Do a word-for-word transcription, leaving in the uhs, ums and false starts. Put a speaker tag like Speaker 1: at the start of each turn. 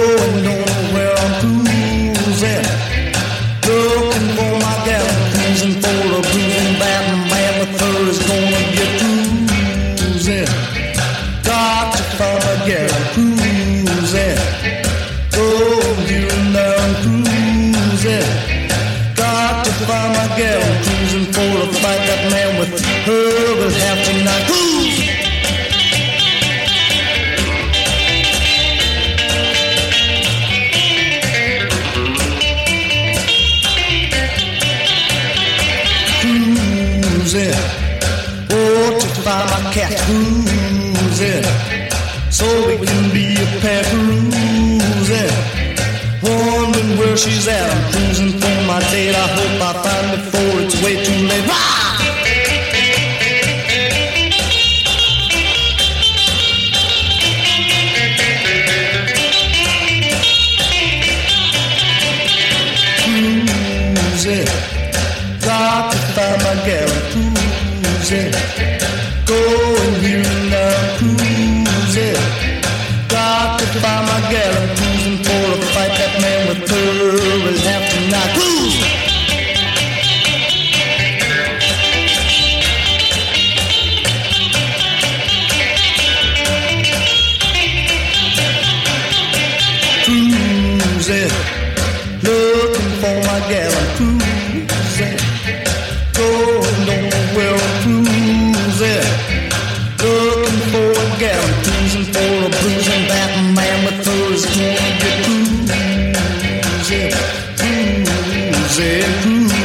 Speaker 1: Going nowhere, I'm cruising. Looking for my gal, cruising for a cruising Batman with her is gonna get cruising. Got to find my gal, cruising. Oh, here and there, I'm cruising. Got to find my gal, cruising for a fight. That man with her will have tonight. Cruise! Cruising, oh, to find my cat. Cruising, so we can be a pair. Cruising, wondering where she's at. I'm cruising for my date. I hope I find it before it's way too late. Rah! Cruising, got to find my gal. Cruising, going here and there. Cruising, got to find my gal. I'm cruising for a fight. That man with her will have tonight. Cruise! Cruising, looking for my gal. I'm cruising, going nowhere. I'm cruising, looking for a gal. I'm cruising for a bruising Batman with her is gonna get cruising, cruising, cruising.